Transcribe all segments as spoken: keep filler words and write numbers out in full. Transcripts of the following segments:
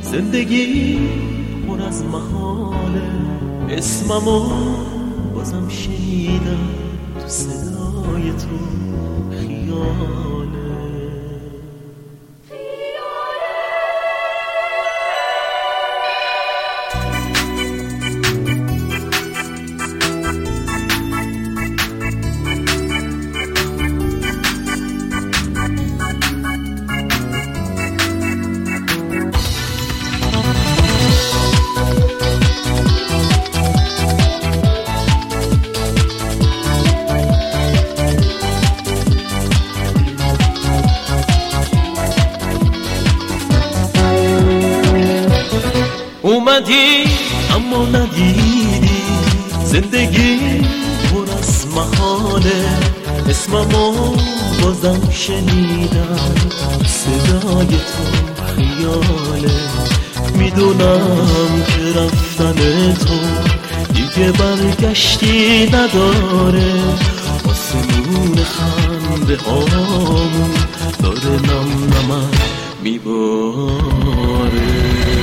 زندگی پر از محاله، اسممو بازم شنیدم تو صدای تو خیاله. اومدی اما ندیدی، زندگی پر از محاله، اسممو بازم شنیدم صدای تو خیاله. میدونم که رفتن تو دیگه برگشتی نداره، آسمون خنده هامون داره نم نمک میباره.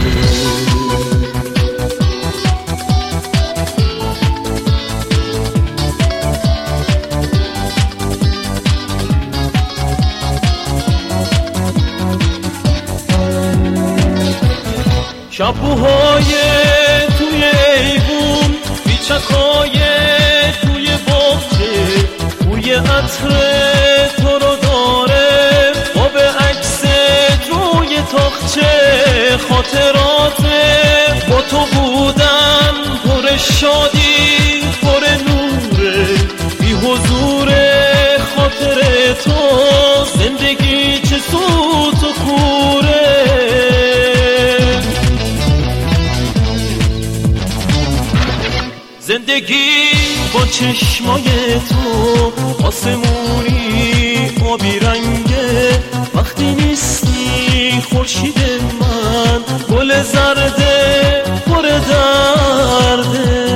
شبوهای توی ایوون، بیچکای توی باغچه، بوی عطر تو رو داره، آب عکست روی تاقچه. خاطرات با تو بودن پر شادی پر نوره، بی حضور خاطر تو زندگی چه سوت و کوره. زندگی با چشمای تو آسمونی آبی رنگه، وقتی نیستی خورشید من گل زرده پر درده.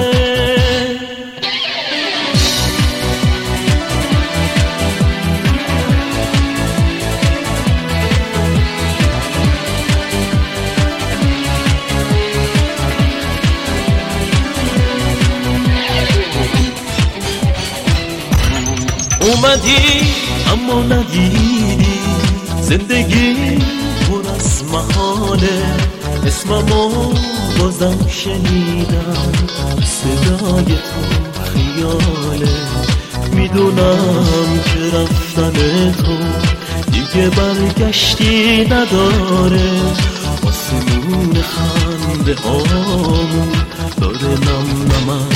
اومدی اما ندیدی، زندگی پر از محاله، اسممو بازم شنیدم صدای تو خیاله. میدونم که رفتن تو دیگه برگشتی نداره، آسمون خنده هامون داره نم نمک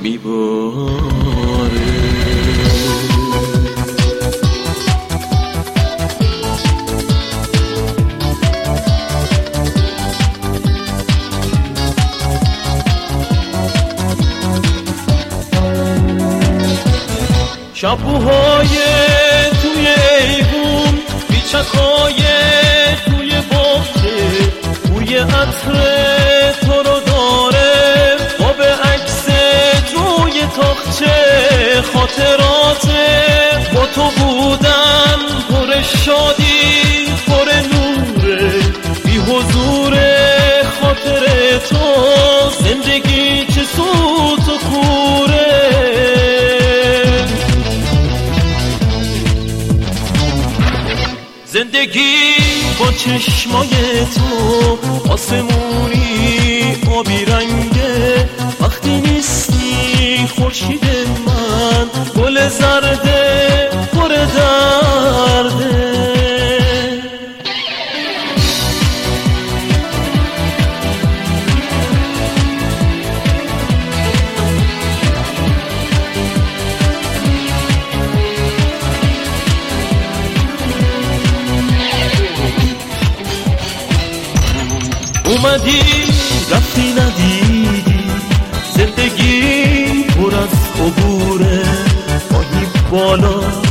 میباره. شبوهای توی ایوون، بیچکای توی باغچه، بوی عطر تو رو داره، آب عکست روی تاقچه. خاطرات با تو بودن پر شادی پر نوره، بی حضور خاطر تو زندگی چه سوت و کوره. زندگی با چشمای تو آسمونی آبی رنگه، وقتی نیستی خورشید من گل زرده پر درده. اومدی رفتی ندیدی، زندگی پر از عبوره، ماهی بالا